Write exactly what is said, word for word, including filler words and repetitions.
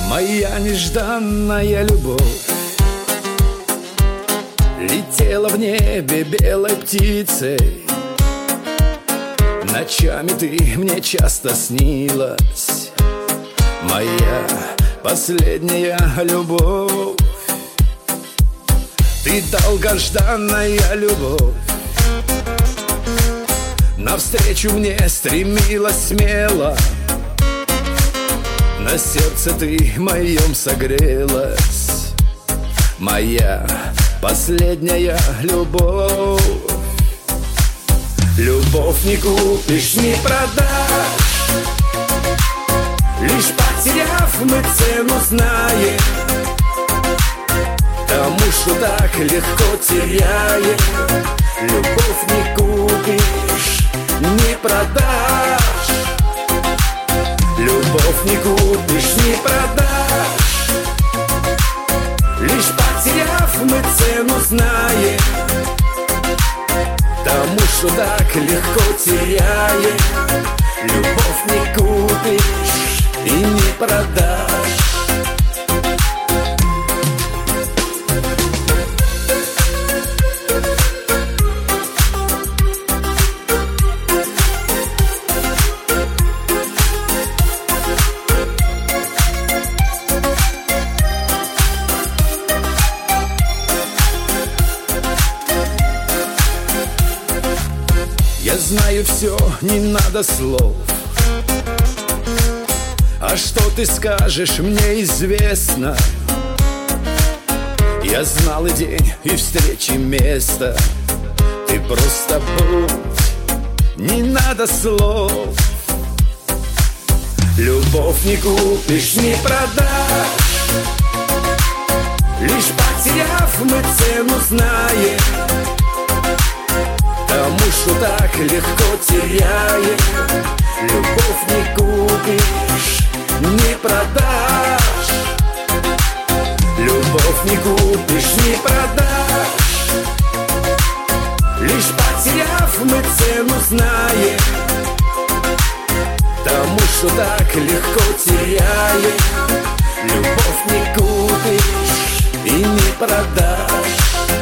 Моя нежданная любовь летела в небе белой птицей. Ночами ты мне часто снилась, моя последняя любовь. Ты долгожданная любовь, навстречу мне стремилась смело. На сердце ты моем согрелась, моя последняя любовь. Любовь не купишь, не продашь, лишь потеряв мы цену знаем тому, что так легко теряем. Любовь не купишь, не продашь, любовь не купишь, не продашь, лишь потеряв мы цену знаем тому, что так легко теряем. Любовь не купишь и не продашь. Я знаю все, не надо слов. А что ты скажешь, мне известно. Я знал и день, и встречи место. Ты просто будь, не надо слов. Любовь не купишь, не продашь, лишь потеряв мы цену знаем тому, что так легко теряем. Любовь не купишь, не продашь, любовь не купишь, не продашь, лишь потеряв мы цену знаем тому, что так легко теряем. Любовь не купишь и не продашь.